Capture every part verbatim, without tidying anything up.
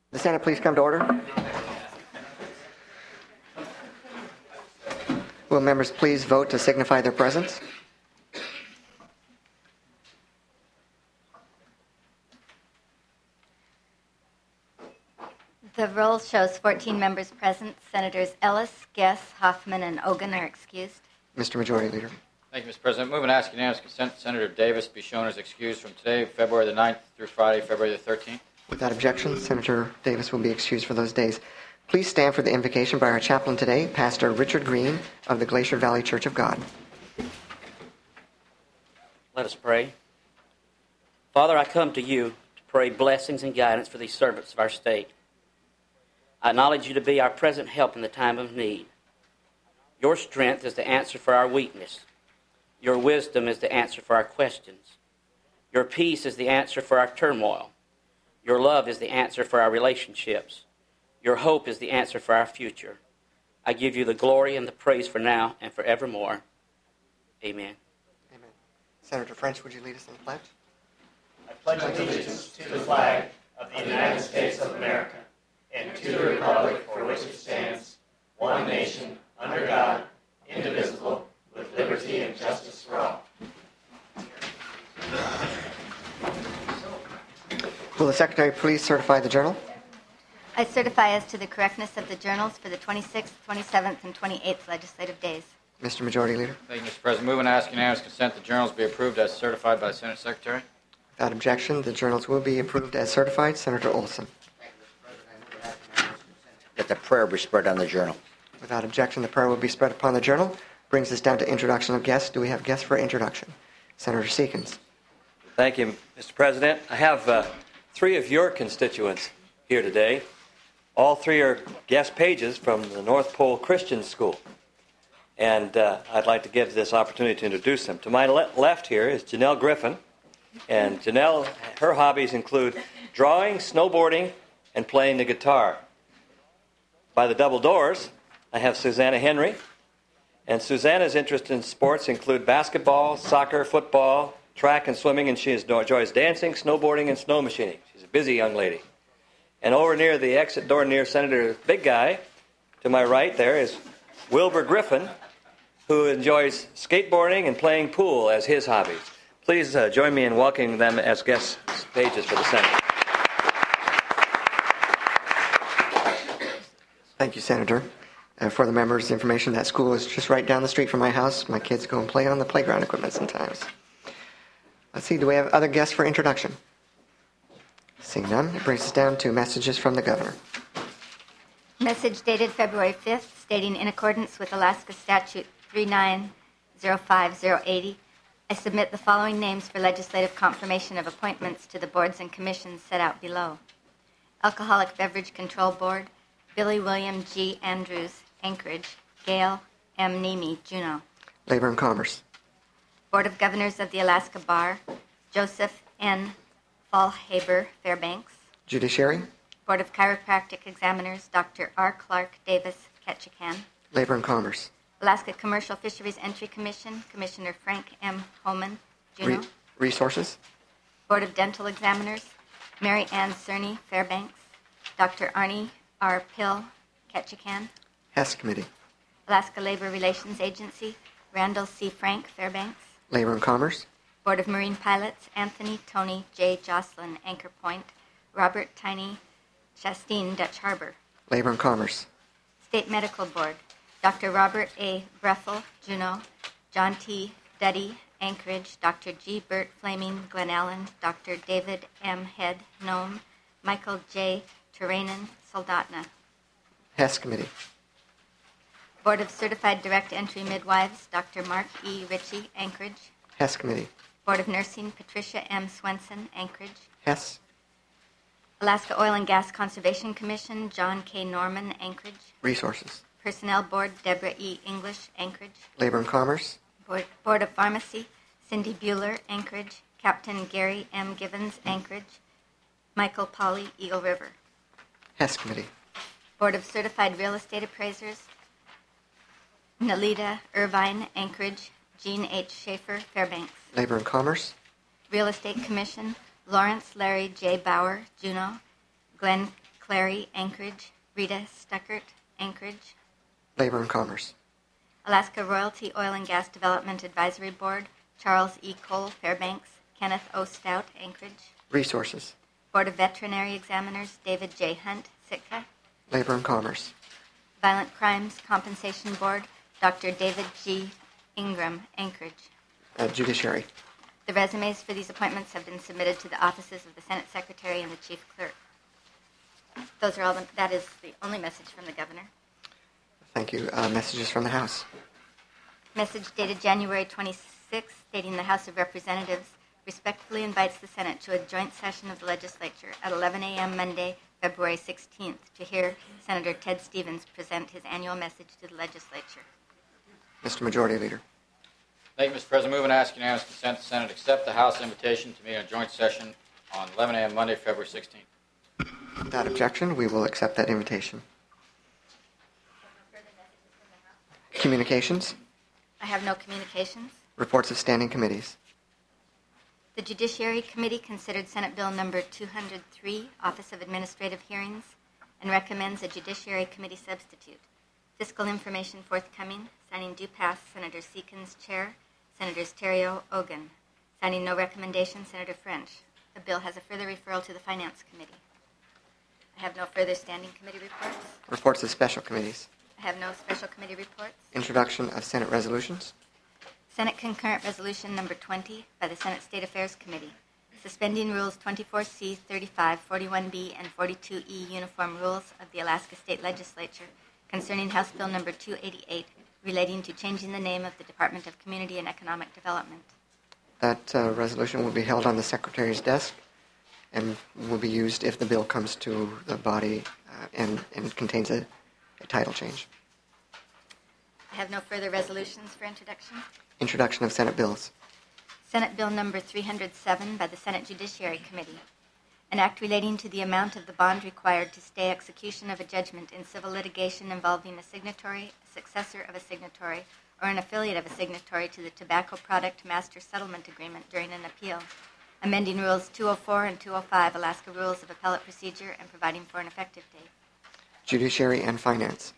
The Senate please come to order. Will members please vote to signify their presence? The roll shows fourteen members present. Senators Ellis, Guess, Hoffman, and Ogun are excused. Mister Majority Leader. Thank you, Mister President. Move and ask unanimous consent Senator Davis be shown as excused from today, February the ninth, through Friday, February the thirteenth. Without objection, Senator Davis will be excused for those days. Please stand for the invocation by our chaplain today, Pastor Richard Green of the Glacier Valley Church of God. Let us pray. Father, I come to you to pray blessings and guidance for these servants of our state. I acknowledge you to be our present help in the time of need. Your strength is the answer for our weakness. Your wisdom is the answer for our questions. Your peace is the answer for our turmoil. Your love is the answer for our relationships. Your hope is the answer for our future. I give you the glory and the praise for now and forevermore. Amen. Amen. Senator French, would you lead us in the pledge? I pledge allegiance to the flag of the United States of America and to the republic for which it stands, one nation, under God, indivisible, with liberty and justice for all. Will the Secretary please certify the journal? I certify as to the correctness of the journals for the twenty-sixth, twenty-seventh, and twenty-eighth legislative days. Mister Majority Leader. Thank you, Mister President. Move and ask unanimous consent the journals be approved as certified by the Senate Secretary. Without objection, the journals will be approved as certified. Senator Olson. That the prayer be spread on the journal. Without objection, the prayer will be spread upon the journal. Brings us down to introduction of guests. Do we have guests for introduction? Senator Seekins. Thank you, Mister President. I have uh, three of your constituents here today. All three are guest pages from the North Pole Christian School. And uh, I'd like to give this opportunity to introduce them. To my le- left here is Janelle Griffin. And Janelle, her hobbies include drawing, snowboarding, and playing the guitar. By the double doors, I have Susanna Henry. And Susanna's interests in sports include basketball, soccer, football, track and swimming, and she enjoys dancing, snowboarding, and snow machining. She's a busy young lady. And over near the exit door near Senator Big Guy, to my right there is Wilbur Griffin, who enjoys skateboarding and playing pool as his hobbies. Please uh, join me in welcoming them as guest pages for the Senate. Thank you, Senator. Uh, for the members' information, that school is just right down the street from my house. My kids go and play on the playground equipment sometimes. Let's see, do we have other guests for introduction? Seeing none, it brings us down to messages from the governor. Message dated February fifth, stating in accordance with Alaska Statute three nine zero five zero eighty, I submit the following names for legislative confirmation of appointments to the boards and commissions set out below. Alcoholic Beverage Control Board, Billy William G. Andrews, Anchorage, Gail M. Nemi, Juneau. Labor and Commerce. Board of Governors of the Alaska Bar, Joseph N. Fallhaber, Fairbanks. Judiciary. Board of Chiropractic Examiners, Doctor R. Clark Davis, Ketchikan. Labor and Commerce. Alaska Commercial Fisheries Entry Commission, Commissioner Frank M. Holman, Juneau. Re- Resources. Board of Dental Examiners, Mary Ann Cerny, Fairbanks. Doctor Arnie R. Pill, Ketchikan. Hess Committee. Alaska Labor Relations Agency, Randall C. Frank, Fairbanks. Labor and Commerce. Board of Marine Pilots, Anthony Tony J. Jocelyn, Anchor Point. Robert Tiny Chasteen, Dutch Harbor. Labor and Commerce. State Medical Board, Doctor Robert A. Breffel, Juneau. John T. Duddy, Anchorage. Doctor G. Burt Flaming, Glen Ellen. Doctor David M. Head, Nome. Michael J. Turanen, Soldotna. Hess Committee. Board of Certified Direct Entry Midwives, Doctor Mark E. Ritchie, Anchorage. Hess Committee. Board of Nursing, Patricia M. Swenson, Anchorage. Hess. Alaska Oil and Gas Conservation Commission, John K. Norman, Anchorage. Resources. Personnel Board, Deborah E. English, Anchorage. Labor and Commerce. Board, Board of Pharmacy, Cindy Bueller, Anchorage. Captain Gary M. Givens, Anchorage. Michael Pauley, Eagle River. Hess Committee. Board of Certified Real Estate Appraisers, Nalita Irvine, Anchorage. Jean H. Schaefer, Fairbanks. Labor and Commerce. Real Estate Commission, Lawrence Larry J. Bauer, Juneau. Glenn Clary, Anchorage. Rita Stuckert, Anchorage. Labor and Commerce. Alaska Royalty Oil and Gas Development Advisory Board, Charles E. Cole, Fairbanks. Kenneth O. Stout, Anchorage. Resources. Board of Veterinary Examiners, David J. Hunt, Sitka. Labor and Commerce. Violent Crimes Compensation Board, Doctor David G. Ingram, Anchorage. Uh, Judiciary. The resumes for these appointments have been submitted to the offices of the Senate Secretary and the Chief Clerk. Those are all. The, that is the only message from the Governor. Thank you. Uh, messages from the House. Message dated January twenty-sixth, stating the House of Representatives respectfully invites the Senate to a joint session of the legislature at eleven a.m. Monday, February sixteenth, to hear Senator Ted Stevens present his annual message to the legislature. Mister Majority Leader. Thank you, Mister President. Move and ask unanimous consent the Senate accept the House invitation to meet in a joint session on eleven a.m. Monday, February sixteenth. Without objection, we will accept that invitation. Communications. I have no communications. Reports of standing committees. The Judiciary Committee considered Senate Bill Number two hundred three, Office of Administrative Hearings, and recommends a Judiciary Committee substitute. Fiscal information forthcoming. Signing due pass, Senator Seekins, Chair. Senators Terrio, Ogun. Signing no recommendation, Senator French. The bill has a further referral to the Finance Committee. I have no further standing committee reports. Reports of special committees. I have no special committee reports. Introduction of Senate resolutions. Senate Concurrent Resolution Number twenty by the Senate State Affairs Committee, suspending Rules twenty-four C, thirty-five, forty-one B, and forty-two E Uniform Rules of the Alaska State Legislature concerning House Bill Number two eighty-eight, relating to changing the name of the Department of Community and Economic Development. That uh, resolution will be held on the Secretary's desk and will be used if the bill comes to the body uh, and, and contains a, a title change. I have no further resolutions for introduction. Introduction of Senate bills. Senate Bill Number three hundred seven by the Senate Judiciary Committee, an act relating to the amount of the bond required to stay execution of a judgment in civil litigation involving a signatory, a successor of a signatory, or an affiliate of a signatory to the Tobacco Product Master Settlement Agreement during an appeal, amending Rules two oh four and two oh five Alaska Rules of Appellate Procedure and providing for an effective date. Judiciary and Finance.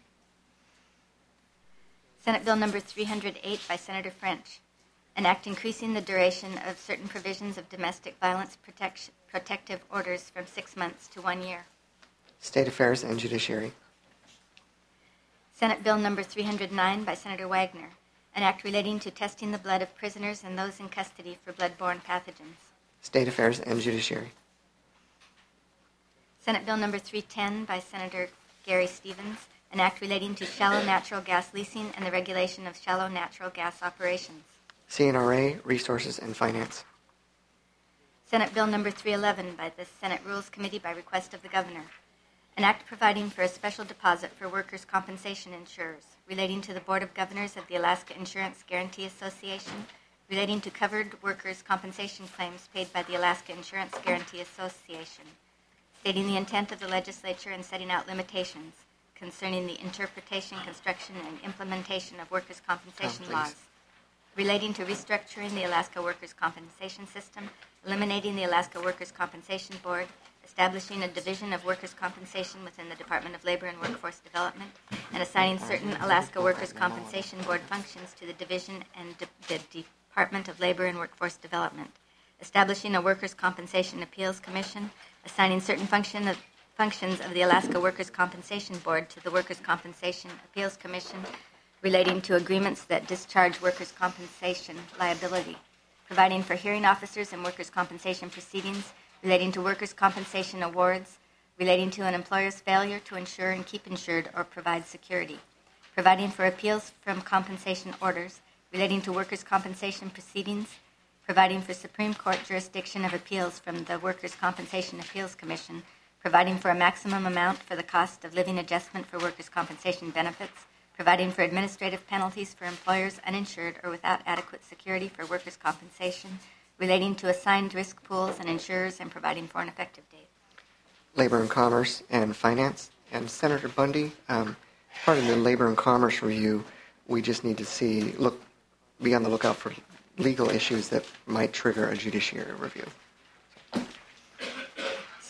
Senate Bill Number three hundred eight by Senator French, an act increasing the duration of certain provisions of domestic violence protection, protective orders from six months to one year. State Affairs and Judiciary. Senate Bill Number three hundred nine by Senator Wagner, an act relating to testing the blood of prisoners and those in custody for blood-borne pathogens. State Affairs and Judiciary. Senate Bill Number three ten by Senator Gary Stevens, an act relating to shallow natural gas leasing and the regulation of shallow natural gas operations. C N R A, Resources and Finance. Senate Bill Number three eleven by the Senate Rules Committee by request of the Governor, an act providing for a special deposit for workers' compensation insurers, relating to the Board of Governors of the Alaska Insurance Guarantee Association, relating to covered workers' compensation claims paid by the Alaska Insurance Guarantee Association, stating the intent of the legislature and setting out limitations concerning the interpretation, construction, and implementation of workers' compensation Oh, laws, relating to restructuring the Alaska Workers' Compensation System, eliminating the Alaska Workers' Compensation Board, establishing a division of workers' compensation within the Department of Labor and Workforce Development, and assigning certain Alaska Workers' Compensation Board functions to the division and de- the Department of Labor and Workforce Development, establishing a Workers' Compensation Appeals Commission, assigning certain function of, functions of the Alaska Workers' Compensation Board to the Workers' Compensation Appeals Commission, relating to agreements that discharge workers' compensation liability, providing for hearing officers in workers' compensation proceedings, relating to workers' compensation awards, relating to an employer's failure to insure and keep insured or provide security, providing for appeals from compensation orders, relating to workers' compensation proceedings, providing for Supreme Court jurisdiction of appeals from the Workers' Compensation Appeals Commission, providing for a maximum amount for the cost of living adjustment for workers' compensation benefits, providing for administrative penalties for employers uninsured or without adequate security for workers' compensation, relating to assigned risk pools and insurers, and providing for an effective date. Labor and Commerce and Finance. And Senator Bundy, um, part of the Labor and Commerce review, we just need to see, look, be on the lookout for legal issues that might trigger a judiciary review.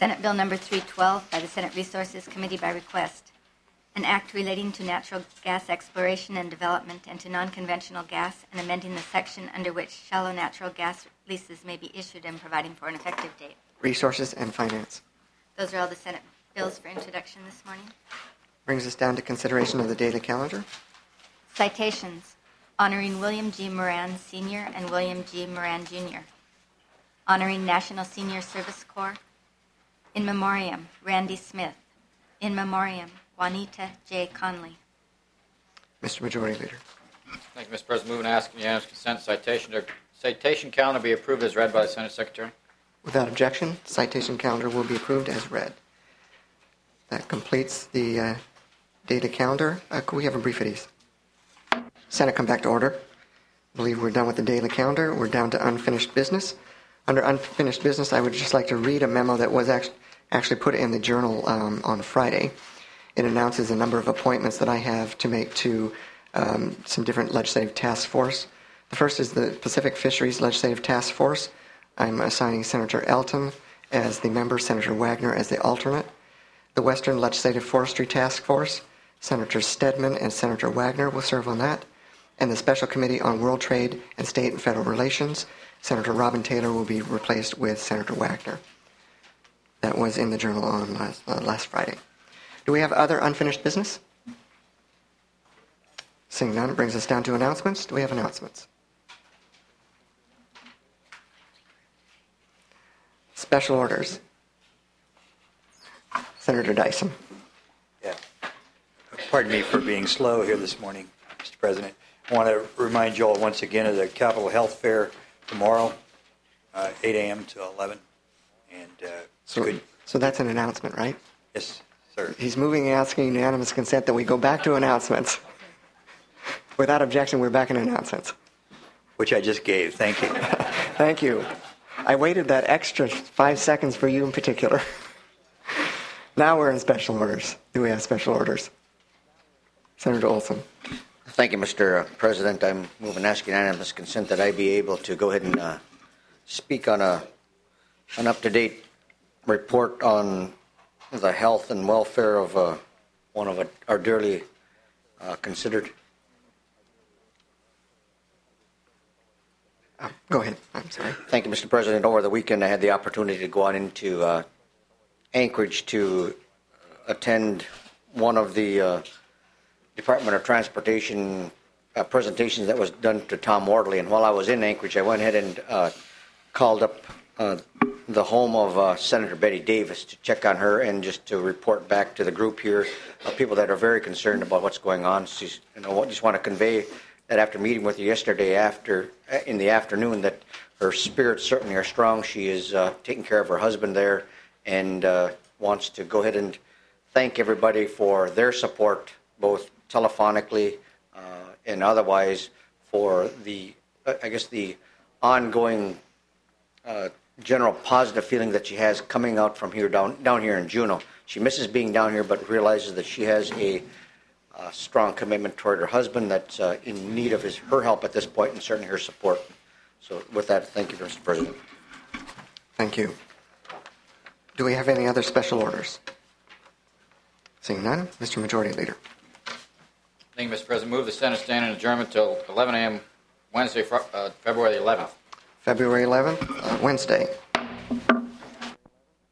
Senate Bill Number three twelve by the Senate Resources Committee by request. An act relating to natural gas exploration and development and to non-conventional gas and amending the section under which shallow natural gas leases may be issued and providing for an effective date. Resources and Finance. Those are all the Senate bills for introduction this morning. Brings us down to consideration of the daily calendar. Citations. Honoring William G. Moran, Senior and William G. Moran, Junior Honoring National Senior Service Corps. In memoriam, Randy Smith. In memoriam, Juanita J. Conley. Mister Majority Leader. Thank you, Mister President. Move and ask unanimous consent citation to citation calendar be approved as read by the Senate Secretary. Without objection, citation calendar will be approved as read. That completes the uh, data calendar. Uh, could we have a brief at ease? Senate, come back to order. I believe we're done with the daily calendar. We're down to unfinished business. Under unfinished business, I would just like to read a memo that was act- actually put in the Journal um, on Friday. It announces a number of appointments that I have to make to um, some different legislative task force. The first is the Pacific Fisheries Legislative Task Force. I'm assigning Senator Elton as the member, Senator Wagner as the alternate. The Western Legislative Forestry Task Force, Senator Stedman and Senator Wagner will serve on that. And the Special Committee on World Trade and State and Federal Relations, Senator Robin Taylor will be replaced with Senator Wagner. That was in the Journal on last, uh, last Friday. Do we have other unfinished business? Seeing none, it brings us down to announcements. Do we have announcements? Special orders. Senator Dyson. Yeah. Pardon me for being slow here this morning, Mister President. I want to remind you all once again of the Capitol Health Fair tomorrow, uh, eight a.m. to eleven. And uh, So, good. so that's an announcement, right? Yes, sir. He's moving and asking unanimous consent that we go back to announcements. Without objection, we're back in announcements. Which I just gave. Thank you. Thank you. I waited that extra five seconds for you in particular. Now we're in special orders. Do we have special orders? Senator Olson. Thank you, Mister President. I'm moving ask unanimous consent that I be able to go ahead and uh, speak on a an up-to-date report on the health and welfare of uh, one of our dearly uh, considered. Oh, go ahead. I'm sorry. Thank you, Mister President. Over the weekend, I had the opportunity to go on into uh, Anchorage to attend one of the uh, Department of Transportation uh, presentations that was done to Tom Wardley. And while I was in Anchorage, I went ahead and uh, called up uh, the home of uh, Senator Betty Davis to check on her and just to report back to the group here of people that are very concerned about what's going on. She's, you know, I just want to convey that after meeting with you yesterday after in the afternoon that her spirits certainly are strong. She is uh, taking care of her husband there and uh, wants to go ahead and thank everybody for their support, both telephonically uh, and otherwise, for the, uh, I guess, the ongoing uh, general positive feeling that she has coming out from here down down here in Juneau. She misses being down here, but realizes that she has a uh, strong commitment toward her husband that's uh, in need of his her help at this point, and certainly her support. So, with that, thank you, Mister President. Thank you. Do we have any other special orders? Seeing none, Mister Majority Leader. Thank you, Mister President. Move the Senate stand in adjournment till eleven a.m. Wednesday, uh, February the eleventh. February eleventh, uh, Wednesday.